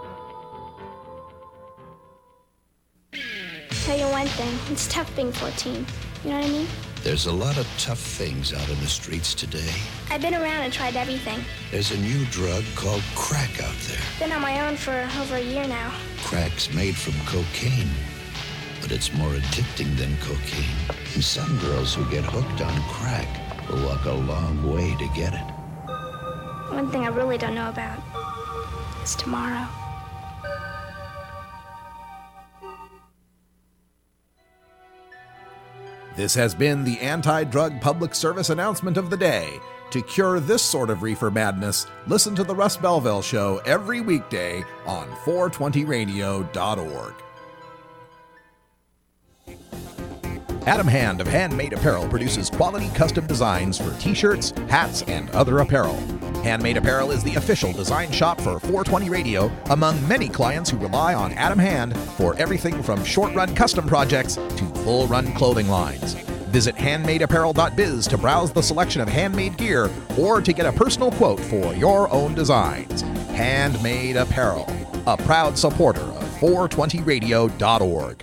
Tell you one thing, it's tough being fourteen. You know what I mean? There's a lot of tough things out in the streets today. I've been around and tried everything. There's a new drug called crack out there. Been on my own for over a year now. Crack's made from cocaine, but it's more addicting than cocaine. And some girls who get hooked on crack will walk a long way to get it. One thing I really don't know about is tomorrow. This has been the anti-drug public service announcement of the day. To cure this sort of reefer madness, listen to the Russ Belville Show every weekday on four twenty radio dot org. Adam Hand of Handmade Apparel produces quality custom designs for t-shirts, hats, and other apparel. Handmade Apparel is the official design shop for four twenty Radio among many clients who rely on Adam Hand for everything from short-run custom projects to full-run clothing lines. Visit handmade apparel dot biz to browse the selection of handmade gear or to get a personal quote for your own designs. Handmade Apparel, a proud supporter of four twenty radio dot org.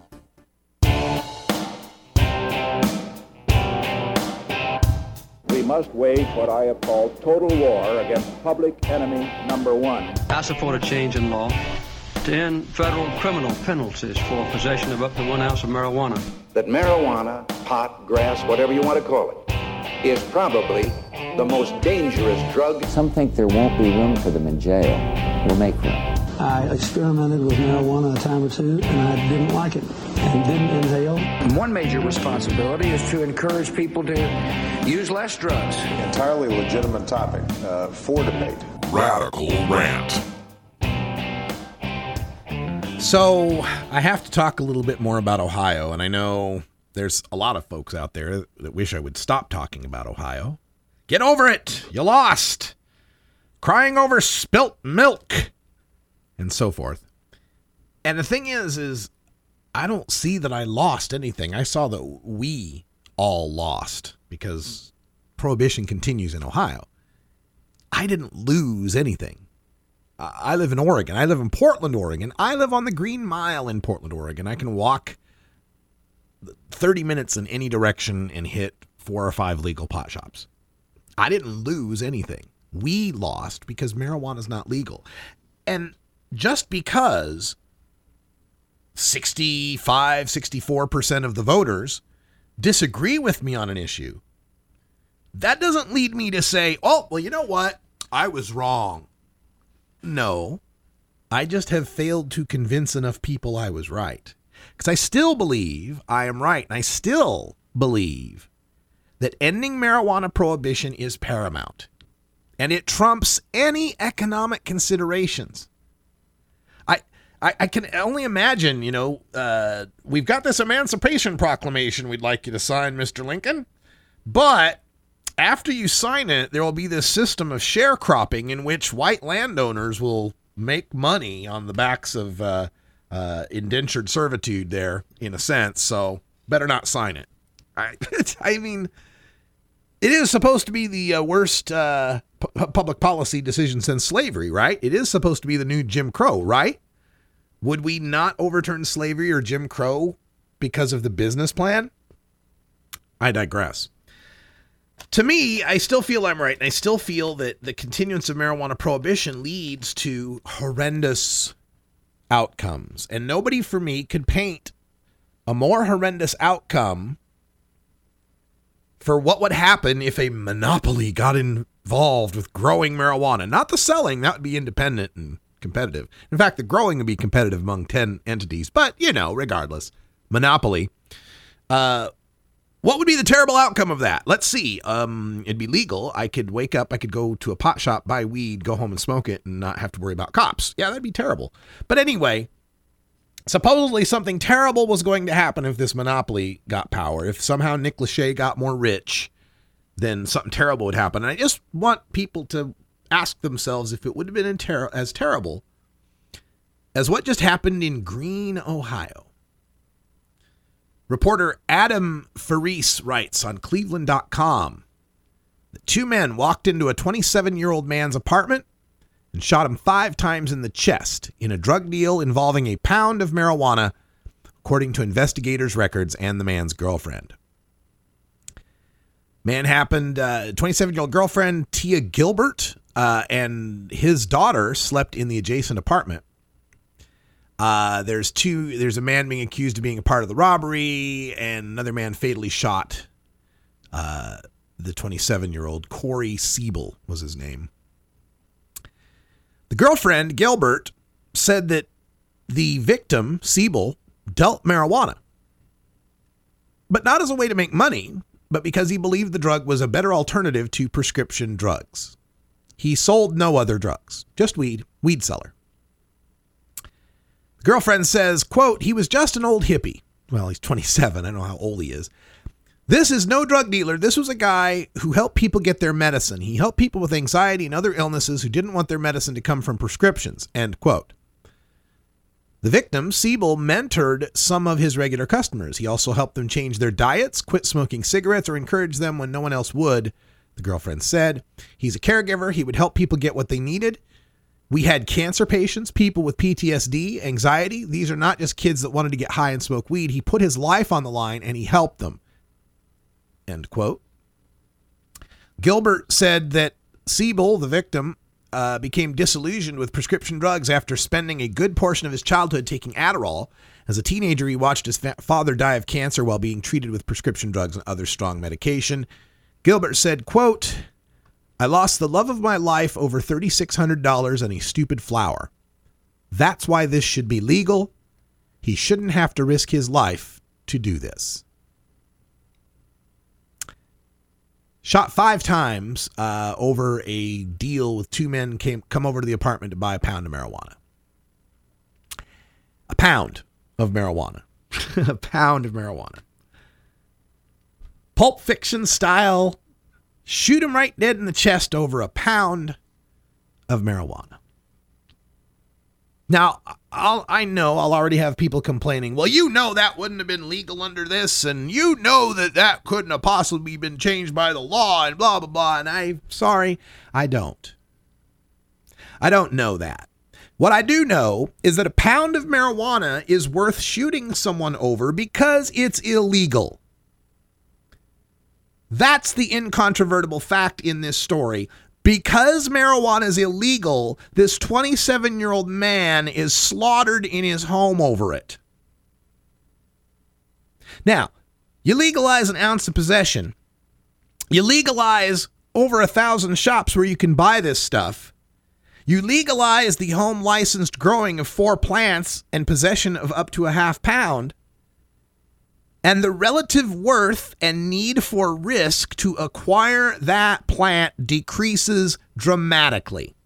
We must wage what I have called total war against public enemy number one. I support a change in law to end federal criminal penalties for possession of up to one ounce of marijuana. That marijuana, pot, grass, whatever you want to call it, is probably the most dangerous drug. Some think there won't be room for them in jail. We'll make room. I experimented with marijuana a time or two, and I didn't like it, and didn't inhale. One major responsibility is to encourage people to use less drugs. Entirely legitimate topic uh, for debate. Radical Rant. So, I have to talk a little bit more about Ohio, and I know there's a lot of folks out there that wish I would stop talking about Ohio. Get over it! You lost! Crying over spilt milk! And so forth. And the thing is, is I don't see that I lost anything. I saw that we all lost because prohibition continues in Ohio. I didn't lose anything. I live in Oregon. I live in Portland, Oregon. I live on the Green Mile in Portland, Oregon. I can walk thirty minutes in any direction and hit four or five legal pot shops. I didn't lose anything. We lost because marijuana is not legal. And just because sixty-five, sixty-four percent of the voters disagree with me on an issue, that doesn't lead me to say, oh, well, you know what? I was wrong. No, I just have failed to convince enough people I was right. Because I still believe I am right. And I still believe that ending marijuana prohibition is paramount. And it trumps any economic considerations. I I, I can only imagine, you know, uh, we've got this Emancipation Proclamation we'd like you to sign, Mister Lincoln. But after you sign it, there will be this system of sharecropping in which white landowners will make money on the backs of uh, uh, indentured servitude there, in a sense. So better not sign it. I, I mean, it is supposed to be the uh, worst uh, pu- public policy decision since slavery, right? It is supposed to be the new Jim Crow, right? Would we not overturn slavery or Jim Crow because of the business plan? I digress. To me, I still feel I'm right, and I still feel that the continuance of marijuana prohibition leads to horrendous outcomes. And nobody for me could paint a more horrendous outcome for what would happen if a monopoly got involved with growing marijuana. Not the selling, that would be independent and competitive. In fact, the growing would be competitive among ten entities, but, you know, regardless, monopoly. Uh, what would be the terrible outcome of that? Let's see. Um, it'd be legal. I could wake up, I could go to a pot shop, buy weed, go home and smoke it, and not have to worry about cops. Yeah, that'd be terrible. But anyway, supposedly something terrible was going to happen if this monopoly got power. If somehow Nick Lachey got more rich, then something terrible would happen. And I just want people to ask themselves if it would have been in ter- as terrible as what just happened in Greene, Ohio. Reporter Adam Faris writes on Cleveland dot com that two men walked into a twenty-seven-year-old man's apartment and shot him five times in the chest in a drug deal involving a pound of marijuana, according to investigators' records and the man's girlfriend. Man happened, uh, twenty-seven-year-old girlfriend, Tia Gilbert, uh, and his daughter slept in the adjacent apartment. Uh, there's two, there's a man being accused of being a part of the robbery, and another man fatally shot uh, the twenty-seven-year-old. Corey Siebel was his name. The girlfriend, Gilbert, said that the victim, Siebel, dealt marijuana. But not as a way to make money, but because he believed the drug was a better alternative to prescription drugs. He sold no other drugs, just weed, weed seller. The girlfriend says, quote, he was just an old hippie. Well, he's twenty-seven. I don't know how old he is. This is no drug dealer. This was a guy who helped people get their medicine. He helped people with anxiety and other illnesses who didn't want their medicine to come from prescriptions, end quote. The victim, Siebel, mentored some of his regular customers. He also helped them change their diets, quit smoking cigarettes, or encourage them when no one else would, the girlfriend said. He's a caregiver. He would help people get what they needed. We had cancer patients, people with P T S D, anxiety. These are not just kids that wanted to get high and smoke weed. He put his life on the line and he helped them. End quote. Gilbert said that Siebel, the victim, uh, became disillusioned with prescription drugs after spending a good portion of his childhood taking Adderall. As a teenager, he watched his fa- father die of cancer while being treated with prescription drugs and other strong medication. Gilbert said, quote, I lost the love of my life over three thousand six hundred dollars on a stupid flower. That's why this should be legal. He shouldn't have to risk his life to do this. Shot five times uh, over a deal with two men came come over to the apartment to buy a pound of marijuana. A pound of marijuana. A pound of marijuana. Pulp Fiction style. Shoot him right dead in the chest over a pound of marijuana. Now, I'll, I know I'll already have people complaining, well, you know that wouldn't have been legal under this, and you know that that couldn't have possibly been changed by the law, and blah, blah, blah, and I'm sorry, I don't. I don't know that. What I do know is that a pound of marijuana is worth shooting someone over because it's illegal. That's the incontrovertible fact in this story. Because marijuana is illegal, this twenty-seven-year-old man is slaughtered in his home over it. Now, you legalize an ounce of possession. You legalize over a thousand shops where you can buy this stuff. You legalize the home licensed growing of four plants and possession of up to a half pound. And the relative worth and need for risk to acquire that plant decreases dramatically.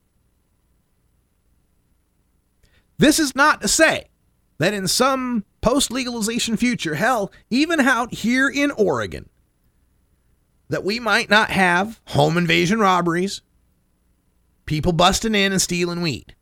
This is not to say that in some post-legalization future, hell, even out here in Oregon, that we might not have home invasion robberies, people busting in and stealing weed.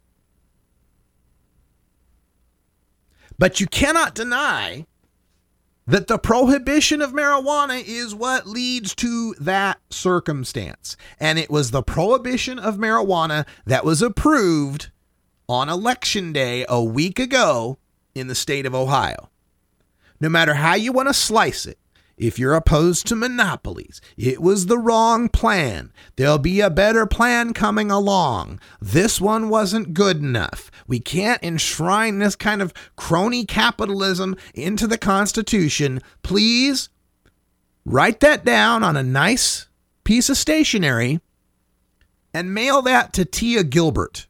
But you cannot deny that the prohibition of marijuana is what leads to that circumstance. And it was the prohibition of marijuana that was approved on Election Day a week ago in the state of Ohio. No matter how you want to slice it, if you're opposed to monopolies, it was the wrong plan. There'll be a better plan coming along. This one wasn't good enough. We can't enshrine this kind of crony capitalism into the Constitution. Please write that down on a nice piece of stationery and mail that to Tia Gilbert.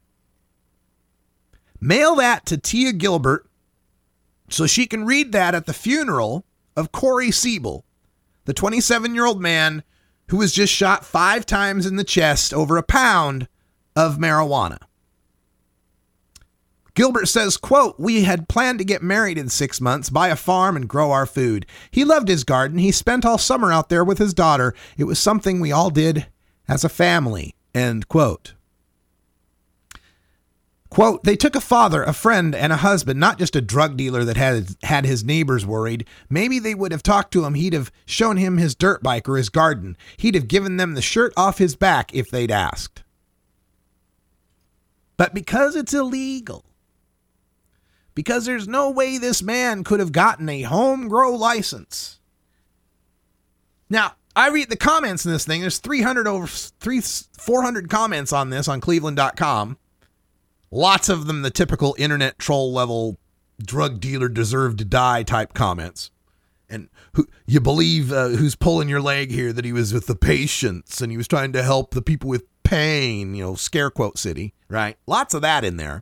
Mail that to Tia Gilbert so she can read that at the funeral of Corey Siebel, the twenty-seven-year-old man who was just shot five times in the chest over a pound of marijuana. Gilbert says, quote, "We had planned to get married in six months, buy a farm, and grow our food. He loved his garden. He spent all summer out there with his daughter. It was something we all did as a family," end quote. Quote, "They took a father, a friend, and a husband, not just a drug dealer that had had his neighbors worried. Maybe they would have talked to him. He'd have shown him his dirt bike or his garden. He'd have given them the shirt off his back if they'd asked." But because it's illegal, because there's no way this man could have gotten a home grow license. Now, I read the comments in this thing. There's three hundred over three, four hundred comments on this on cleveland dot com. Lots of them the typical internet troll level drug dealer deserved to die type comments. And who you believe uh, who's pulling your leg here, that he was with the patients and he was trying to help the people with pain, you know, scare quote city, right? Lots of that in there.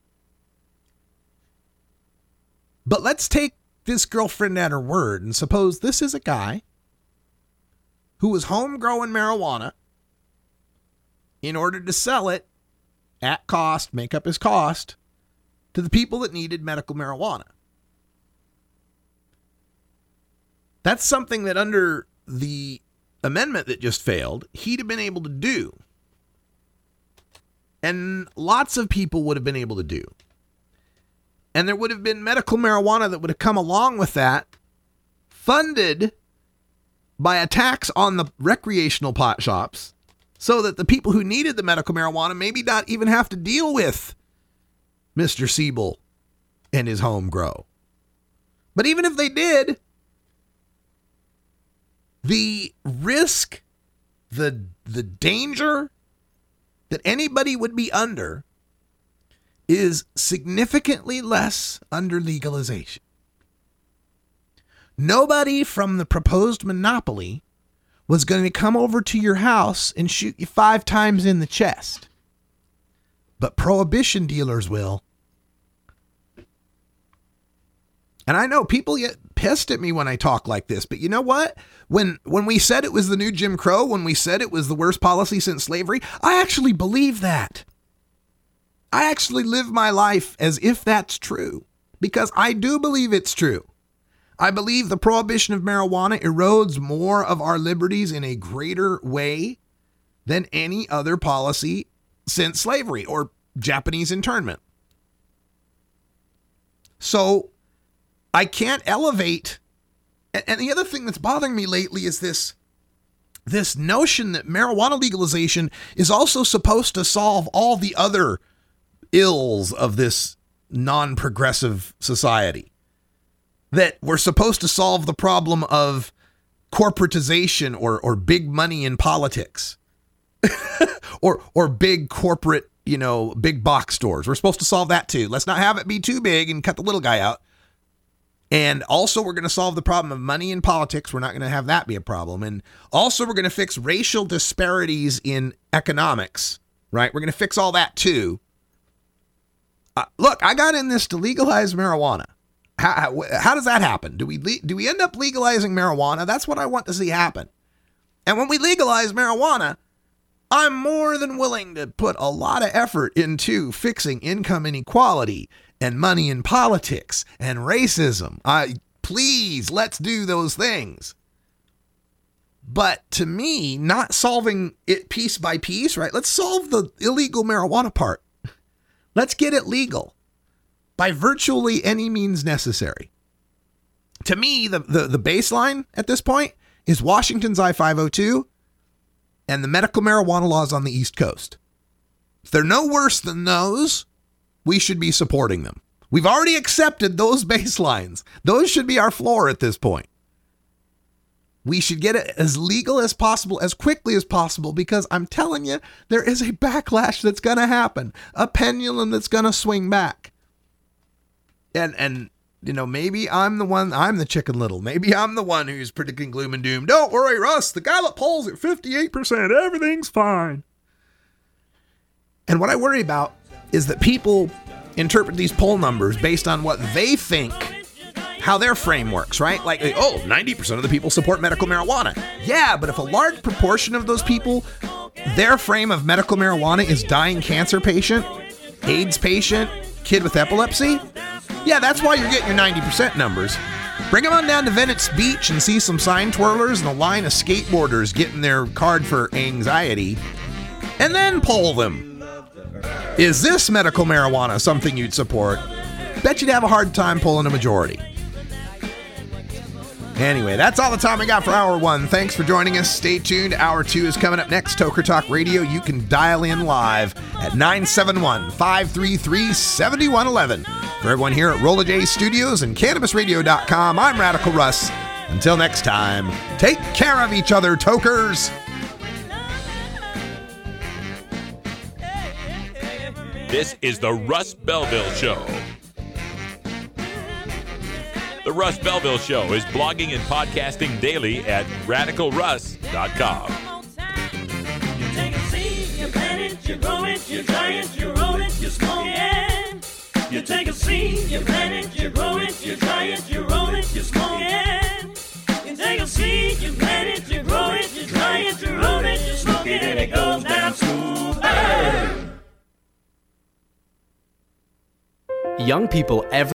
But let's take this girlfriend at her word and suppose this is a guy who was home growing marijuana in order to sell it at cost, make up his cost, to the people that needed medical marijuana. That's something that under the amendment that just failed, he'd have been able to do. And lots of people would have been able to do. And there would have been medical marijuana that would have come along with that, funded by a tax on the recreational pot shops, so that the people who needed the medical marijuana maybe not even have to deal with Mister Siebel and his home grow. But even if they did, the risk, the the danger that anybody would be under is significantly less under legalization. Nobody from the proposed monopoly was going to come over to your house and shoot you five times in the chest. But prohibition dealers will. And I know people get pissed at me when I talk like this, but you know what? When when we said it was the new Jim Crow, when we said it was the worst policy since slavery, I actually believe that. I actually live my life as if that's true, because I do believe it's true. I believe the prohibition of marijuana erodes more of our liberties in a greater way than any other policy since slavery or Japanese internment. So I can't elevate. And the other thing that's bothering me lately is this, this notion that marijuana legalization is also supposed to solve all the other ills of this non-progressive society. That we're supposed to solve the problem of corporatization or or big money in politics. or or big corporate, you know, big box stores. We're supposed to solve that too. Let's not have it be too big and cut the little guy out. And also we're going to solve the problem of money in politics. We're not going to have that be a problem. And also we're going to fix racial disparities in economics, right? We're going to fix all that too. Uh, look, I got in this to legalize marijuana. How, how, how does that happen? Do we le- do we end up legalizing marijuana? That's what I want to see happen. And when we legalize marijuana, I'm more than willing to put a lot of effort into fixing income inequality and money in politics and racism. I please, let's do those things. But to me, not solving it piece by piece, right? Let's solve the illegal marijuana part. Let's get it legal by virtually any means necessary. To me, the, the, the baseline at this point is Washington's I five oh two and the medical marijuana laws on the East Coast. If they're no worse than those, we should be supporting them. We've already accepted those baselines. Those should be our floor at this point. We should get it as legal as possible, as quickly as possible, because I'm telling you, there is a backlash that's going to happen, a pendulum that's going to swing back. And, and you know, maybe I'm the one, I'm the Chicken Little. Maybe I'm the one who's predicting gloom and doom. Don't worry, Russ, the Gallup polls at fifty-eight percent. Everything's fine. And what I worry about is that people interpret these poll numbers based on what they think, how their frame works, right? Like, oh, ninety percent of the people support medical marijuana. Yeah, but if a large proportion of those people, their frame of medical marijuana is dying cancer patient, AIDS patient, kid with epilepsy, yeah, that's why you're getting your ninety percent numbers. Bring them on down to Venice Beach and see some sign twirlers and a line of skateboarders getting their card for anxiety, and then poll them. Is this medical marijuana something you'd support? Bet you'd have a hard time polling a majority. Anyway, that's all the time we got for Hour one. Thanks for joining us. Stay tuned. Hour two is coming up next. Toker Talk Radio. You can dial in live at nine seven one, five three three, seven one one one. For everyone here at Rolla J Studios and Cannabis Radio dot com, I'm Radical Russ. Until next time, take care of each other, tokers. This is the Russ Belville Show. The Russ Belville Show is blogging and podcasting daily at radical russ dot com. You take a seed, you plant it, you grow it, you dry it, you roll it, you smoke it. You take a seed, you plant it, you grow it, you dry it, you roll it, you smoke it. You take a seed, you plant it, you grow it, you dry it, you roll it, you smoke it, and it goes down smooth. Young people every